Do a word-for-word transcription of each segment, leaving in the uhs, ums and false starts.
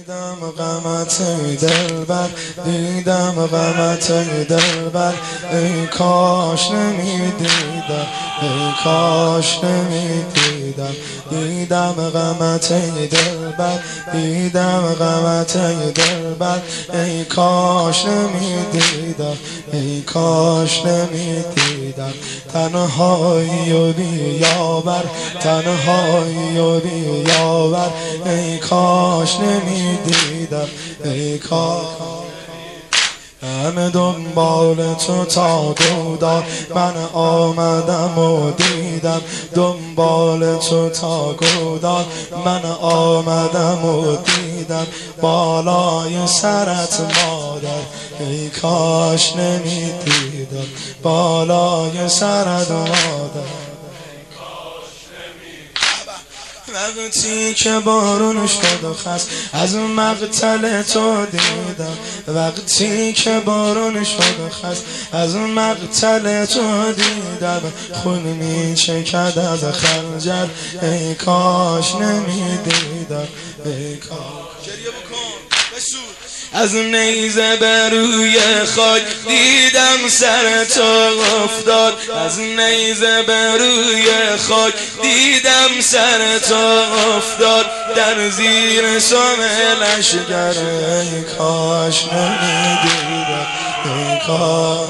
دیدم غمت ای دلبر، دیدم غمت ای دلبر، ای کاش نمیدیدم، ای کاش نمیدیدم. دیدم غمت ای دلبر، دیدم غمت ای دلبر، ای کاش نمیدیدم، ای کاش نمیدیدم. تنهایی و بیابر، تنهایی و بیابر، ای کاش نمیدیدم، ای کاش. همه دنبال تو تا دودار، من آمدم و دیدم دنبال تو تا گودار، من آمدم و دیدم بالای سرت مادر، ای کاش نمیدیدم بالای سرت مادر. وقتی که بارون شد و خست از مقتل تو دیدم، وقتی که بارون شد و خست از مقتل تو دیدم، خون می چکد از خنجر، ای کاش نمیدیدم، ای کاش. گریه بکن بسود. از نیزه بر روی خاک دیدم سر تو افتاد، از نیزه بر روی خاک دیدم سر تو افتاد، در زیر سم لشگر، ای کاش نمیدیدم، ای کاش.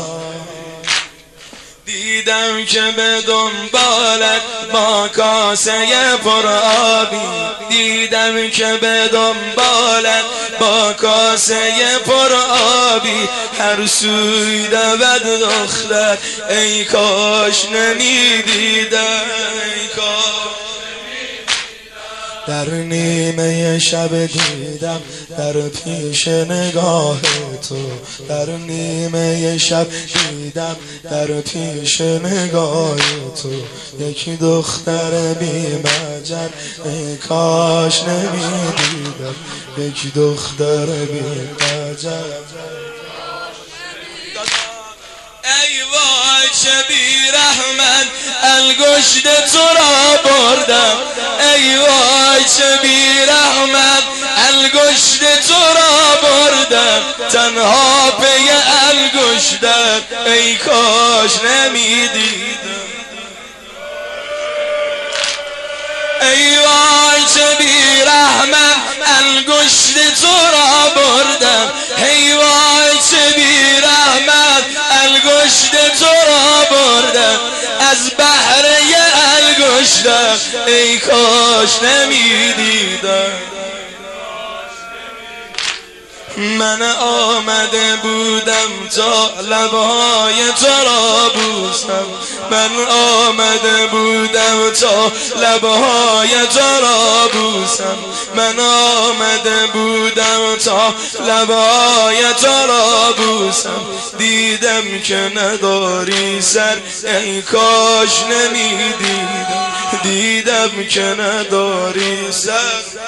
دیدم که به دنبالت با کاسه پر آبی، دیدم که به دنبالت با کاسه پر آبی، هر سوی دود دختر، ای کاش نمیدیدم، ای کاش. در نیمه شب دیدم در پیش نگاه تو، در نیمه شب دیدم در پیش نگاه تو، یکی دختر بی مجر، ای کاش نمیدیدم، یکی دختر بی مجر. ای وای چه بی رحمت انگشت تو را بردم، ای وای چه بی رحمت انگشت تو را بردم، تنها پی انگشتم، ای کاش نمیدیدم. ای وای چه بی رحمت انگشت تو را بردم، ای وای چه بی رحمت انگشت تو را بردم، از بحر انگشتم، ای کاش نمیدیدم. من آمده بودم تا لبهای تو را بوسم، من آمده بودم تا لبهای تو را بوسم، من آمده بودم تا لبهای تو را بوسم، دیدم که نداری سر، ای کاش نمیدیدم، دیدم که نداری سر.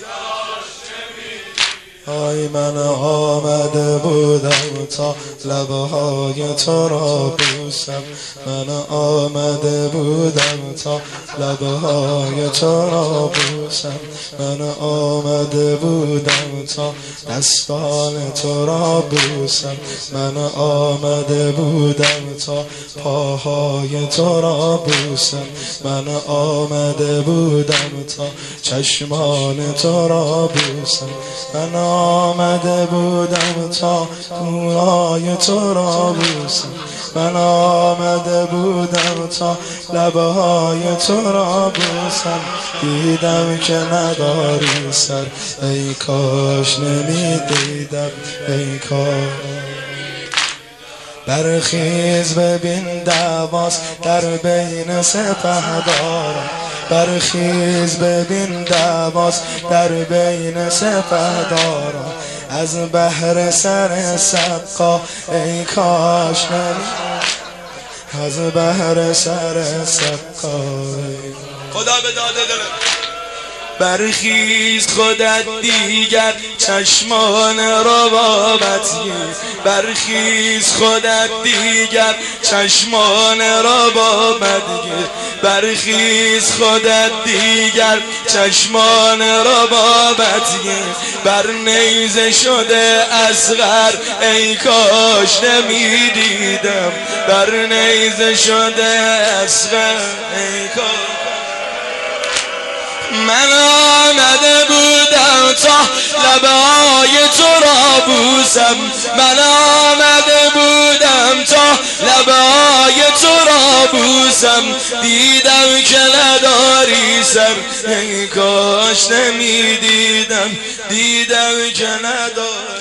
آی من آمده بودم تا لبهای تو را بوسم، من آمده بودم تا لبهای تو را بوسم، من آمده بودم تا دستان تو را بوسم، من آمده بودم تا پاهای تو را بوسم، من آمده بودم تا چشمان تو را بوسم، من آمده بودم تا گونای تو را بوسم، من آمده بودم تا لبهای تو را بوسم، دیدم که نداری سر، ای کاش نمیدیدم، ای کاش. برخیز ببین دعواست در بین سپهداران، برخیز ببین دعواست در بین سپهداران، از بحر سر سقا، ای کاش نمیدیدم، از بحر سر سقا. خدا به داده دل برخیز خودت دیگر چشمان را بابت گیر، برخیز خودت دیگر چشمان را بابت گیر، برخیز خودت دیگر چشمان را بابت گیر. بر نیزه شده اصغر ای کاش نمیدیدم، بر نیزه شده اصغر ای کاش. من آمده بودم تا لبهای تو را بوسم، من آمده بودم تا لبهای تو را بوسم، دیدم که نداری سر ای کاش نمیدیدم، دیدم که نداری